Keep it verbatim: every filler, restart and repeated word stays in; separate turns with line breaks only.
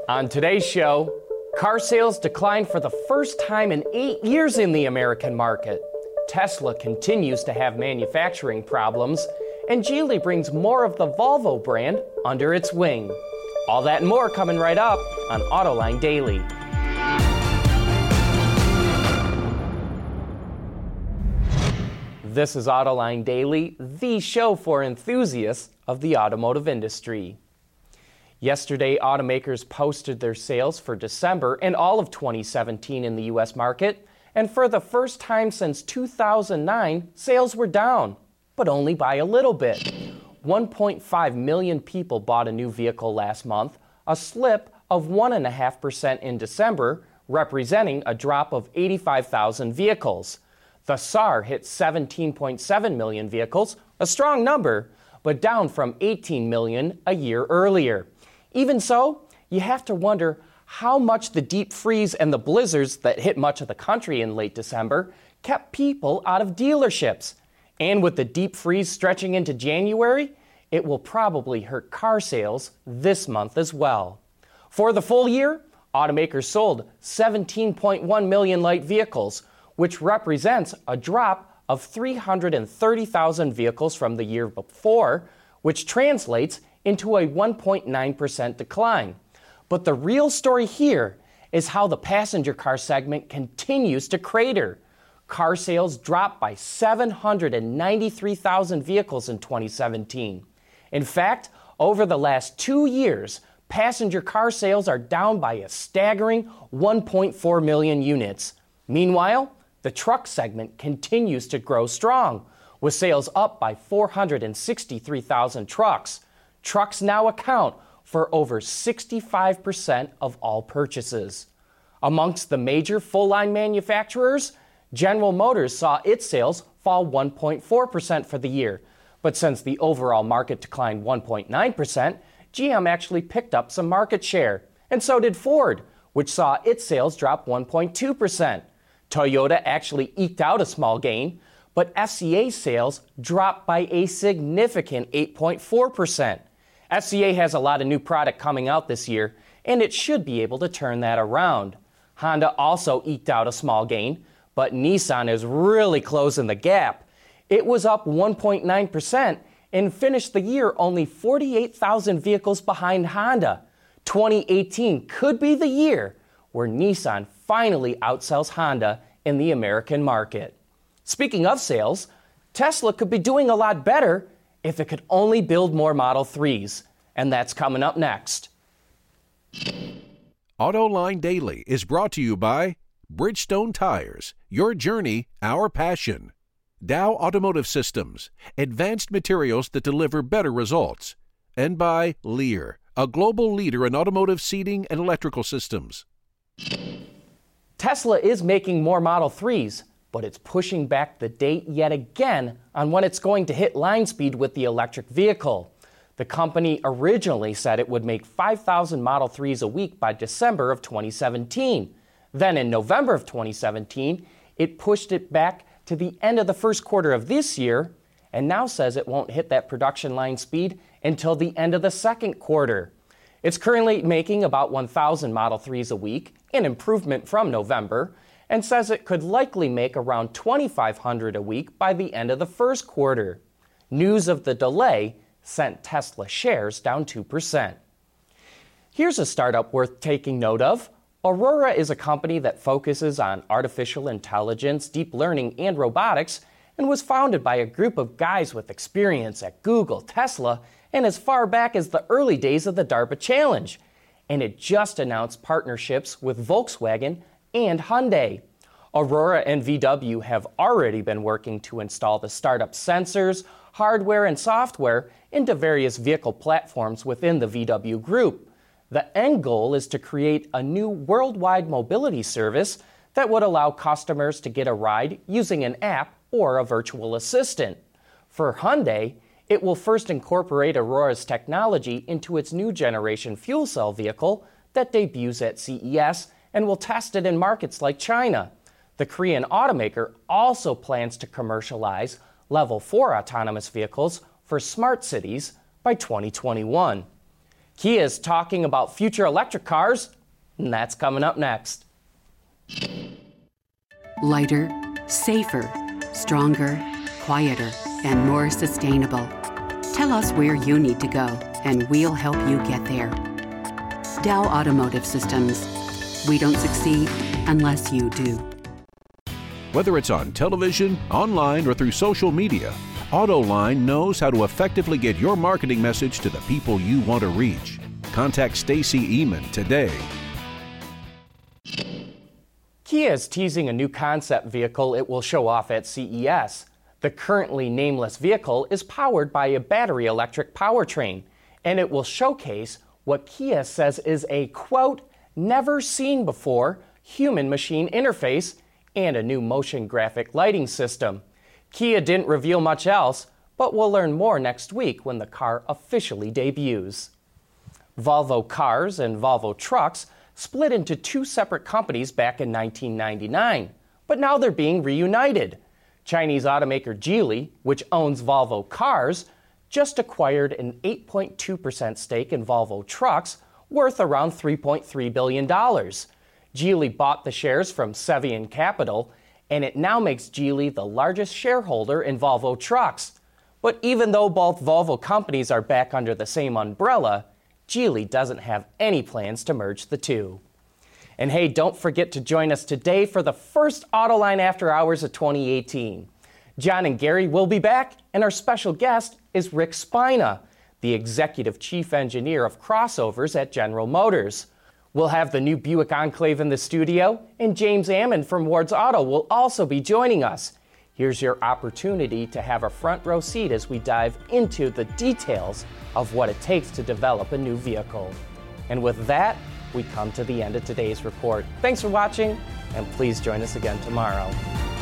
On today's show, car sales declined for the first time in eight years in the American market. Tesla continues to have manufacturing problems, and Geely brings more of the Volvo brand under its wing. All that and more coming right up on Autoline Daily. This is Autoline Daily, the show for enthusiasts of the automotive industry. Yesterday, automakers posted their sales for December and all of twenty seventeen in the U S market, and for the first time since two thousand nine, sales were down, but only by a little bit. one point five million people bought a new vehicle last month, a slip of one point five percent in December, representing a drop of eighty-five thousand vehicles. The S A R hit seventeen point seven million vehicles, a strong number, but down from eighteen million a year earlier. Even so, you have to wonder how much the deep freeze and the blizzards that hit much of the country in late December kept people out of dealerships. And with the deep freeze stretching into January, it will probably hurt car sales this month as well. For the full year, automakers sold seventeen point one million light vehicles, which represents a drop of three hundred thirty thousand vehicles from the year before, which translates into a one point nine percent decline. But the real story here is how the passenger car segment continues to crater. Car sales dropped by seven hundred ninety-three thousand vehicles in twenty seventeen. In fact, over the last two years, passenger car sales are down by a staggering one point four million units. Meanwhile, the truck segment continues to grow strong, with sales up by four hundred sixty-three thousand trucks. Trucks now account for over sixty-five percent of all purchases. Amongst the major full-line manufacturers, General Motors saw its sales fall one point four percent for the year. But since the overall market declined one point nine percent, G M actually picked up some market share. And so did Ford, which saw its sales drop one point two percent. Toyota actually eked out a small gain, but F C A sales dropped by a significant eight point four percent. F C A has a lot of new product coming out this year, and it should be able to turn that around. Honda also eked out a small gain, but Nissan is really closing the gap. It was up one point nine percent and finished the year only forty-eight thousand vehicles behind Honda. twenty eighteen could be the year where Nissan finally outsells Honda in the American market. Speaking of sales, Tesla could be doing a lot better if it could only build more Model threes. And that's coming up next.
Autoline Daily is brought to you by Bridgestone Tires, your journey, our passion. Dow Automotive Systems, advanced materials that deliver better results. And by Lear, a global leader in automotive seating and electrical systems.
Tesla is making more Model threes, but it's pushing back the date yet again on when it's going to hit line speed with the electric vehicle. The company originally said it would make five thousand Model threes a week by December of twenty seventeen. Then in November of twenty seventeen, it pushed it back to the end of the first quarter of this year, and now says it won't hit that production line speed until the end of the second quarter. It's currently making about one thousand Model threes a week, an improvement from November, and says it could likely make around twenty-five hundred a week by the end of the first quarter. News of the delay sent Tesla shares down two percent. Here's a startup worth taking note of. Aurora is a company that focuses on artificial intelligence, deep learning, and robotics, and was founded by a group of guys with experience at Google, Tesla, and as far back as the early days of the DARPA Challenge. And it just announced partnerships with Volkswagen and Hyundai. Aurora and V W have already been working to install the startup's sensors, hardware, and software into various vehicle platforms within the V W group. The end goal is to create a new worldwide mobility service that would allow customers to get a ride using an app or a virtual assistant. For Hyundai, it will first incorporate Aurora's technology into its new generation fuel cell vehicle that debuts at C E S and will test it in markets like China. The Korean automaker also plans to commercialize Level four autonomous vehicles for smart cities by twenty twenty-one. Kia is talking about future electric cars, and that's coming up next.
Lighter, safer, stronger, quieter, and more sustainable. Tell us where you need to go, and we'll help you get there. Dow Automotive Systems. We don't succeed unless you do.
Whether it's on television, online, or through social media, AutoLine knows how to effectively get your marketing message to the people you want to reach. Contact Stacy Eman today.
Kia is teasing a new concept vehicle it will show off at C E S. The currently nameless vehicle is powered by a battery electric powertrain, and it will showcase what Kia says is a, quote, never seen before human-machine interface and a new motion graphic lighting system. Kia didn't reveal much else, but we'll learn more next week when the car officially debuts. Volvo Cars and Volvo Trucks split into two separate companies back in nineteen ninety-nine, but now they're being reunited. Chinese automaker Geely, which owns Volvo Cars, just acquired an eight point two percent stake in Volvo Trucks, worth around three point three billion dollars. Geely bought the shares from Cevian Capital, and it now makes Geely the largest shareholder in Volvo Trucks. But even though both Volvo companies are back under the same umbrella, Geely doesn't have any plans to merge the two. And hey, don't forget to join us today for the first Autoline After Hours of twenty eighteen. John and Gary will be back, and our special guest is Rick Spina, the Executive Chief Engineer of Crossovers at General Motors. We'll have the new Buick Enclave in the studio, and James Ammon from Ward's Auto will also be joining us. Here's your opportunity to have a front row seat as we dive into the details of what it takes to develop a new vehicle. And with that, we come to the end of today's report. Thanks for watching, and please join us again tomorrow.